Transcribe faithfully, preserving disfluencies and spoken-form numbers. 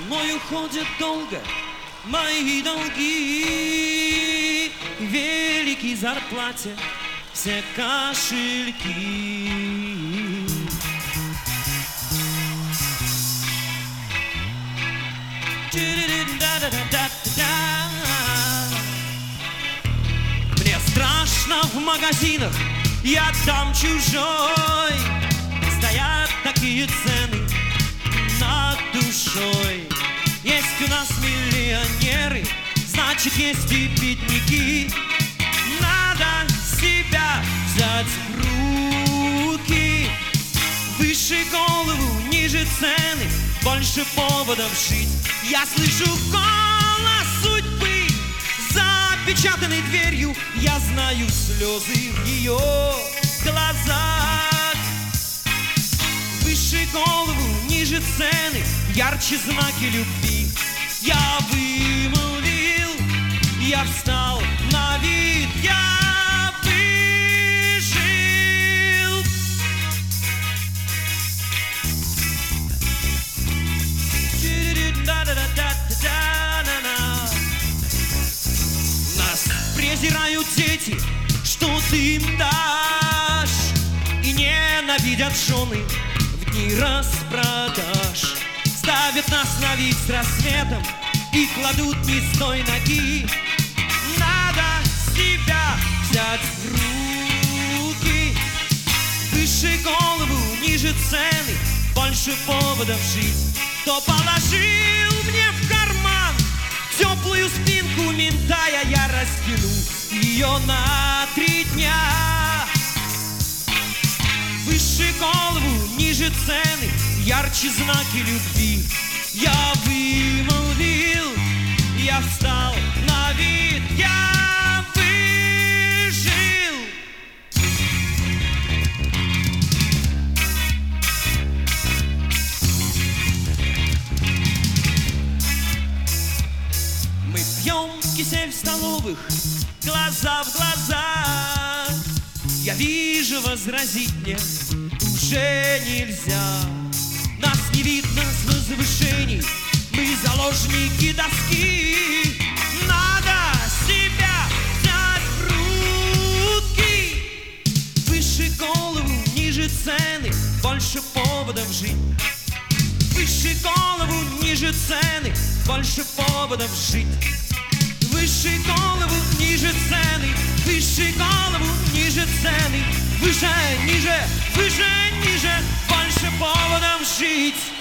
мною ходят долго мои долги, велики зарплате все кошельки. Мне страшно в магазинах, я там чужой. Стоят такие цены над душой. Есть у нас миллионеры, значит есть и бедняки. Надо себя взять в руки. Выше голову, ниже цены, больше поводов жить. Я слышу голос судьбы, запечатанной дверью. Я знаю слезы в ее глазах. Выше голову, ниже цены, ярче знаки любви. Я вымолвил, я встал на вид, я выжил. Нас презирают дети, что ты им дашь, и ненавидят жены в дни распродаж. Ставят нас на вид с рассветом и кладут не с той ноги. Надо себя взять в руки. Выше голову, ниже цены, больше поводов жить. Кто положил мне в карман теплую спинку ментая, я растяну ее на три дня. Выше голову, ниже цены, ярче знаки любви. Я вымолвил, я встал на вид, я выжил. Мы пьем кисель в столовых, глаза в глаза. Я вижу, возразить мне уже нельзя. Нас не видно с возвышений, мы заложники доски. Надо себя взять в руки. Выше голову, ниже цены, больше поводов жить. Выше голову, ниже цены, больше поводов жить. Выше голову, ниже цены, выше голову, ниже цены. Выше, ниже, выше, ниже, больше поводов жить.